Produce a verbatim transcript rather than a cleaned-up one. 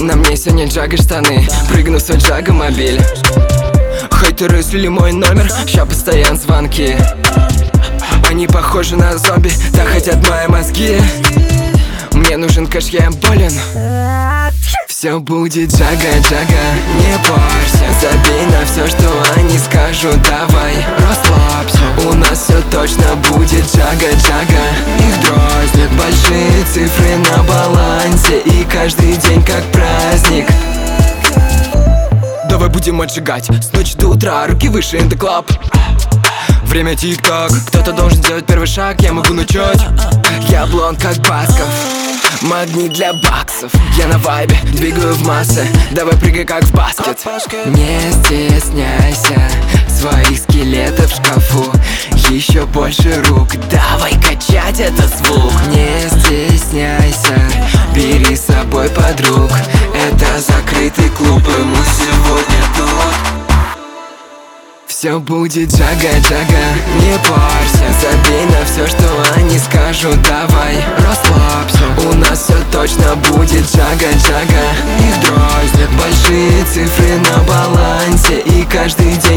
На мне сегодня джага штаны, прыгну в свой джага-мобиль. Хейтеры слили мой номер, ща постоянно звонки. Они похожи на зомби, так хотят мои мозги. Мне нужен кэш, я им болен. Все будет джага-джага, не парься. Забей на все, что они скажут, давай расслабься. У нас все точно будет джага-джага. Их дразнят большие цифры на балансе, и каждый день как праздник. Давай будем отжигать с ночи до утра, руки выше, in the club. Время тик-так, кто-то должен сделать первый шаг, я могу начать. Я блонд как Басков, магнит для баксов. Я на вайбе, двигаю в массы, давай прыгай как в баскет. Не стесняйся своих скелетов в шкафу, еще больше рук, давай качать этот звук. Не стесняйся, бери с собой подруг, это закрытый клуб, и мы сегодня тут. Все будет джага-джага, не парься. Забей на все, что они скажут, давай расслабься. У нас все точно будет джага-джага. Их дразнят большие цифры на балансе, и каждый день